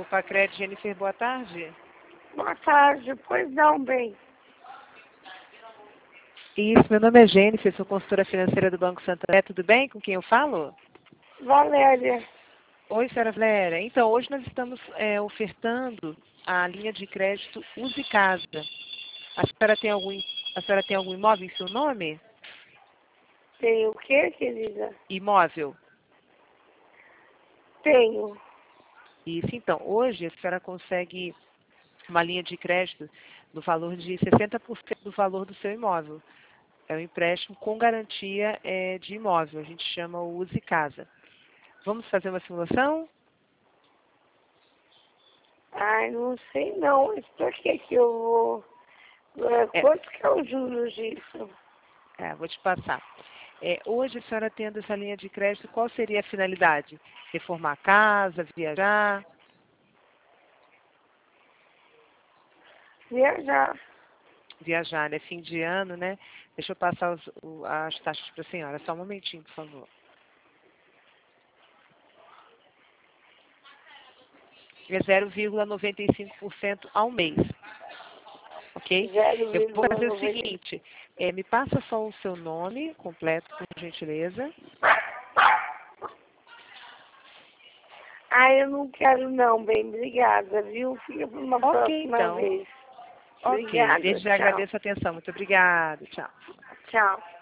Supacred, Jennifer, boa tarde. Boa tarde, pois não, bem. Isso, meu nome é Jennifer, sou consultora financeira do Banco Santander. Tudo bem? Com quem eu falo? Valéria, Oi, senhora Valéria. Então, hoje nós estamos ofertando a linha de crédito Use Casa. A senhora tem algum imóvel em seu nome? tem o quê, querida? Imóvel. Tenho. Isso, então, hoje a senhora consegue uma linha de crédito no valor de 60% do valor do seu imóvel. É um empréstimo com garantia de imóvel. A gente chama o Use Casa. Vamos fazer uma simulação? Ai, não sei não, mas por que eu vou... Quanto que é os juros disso? Vou te passar. Hoje, a senhora tendo essa linha de crédito, qual seria a finalidade? Reformar a casa, viajar? Viajar. Viajar, né? Fim de ano, né? Deixa eu passar as taxas para a senhora. Só um momentinho, por favor. É 0,95% ao mês. Ok? Eu vou fazer o 0,90. seguinte. Me passa só o seu nome completo, por gentileza. Ai, eu não quero não, bem, obrigada, viu? Fica para uma próxima Então. vez. Ok, Obrigada, desde já tchau. agradeço a atenção. Muito obrigada. Tchau. Tchau.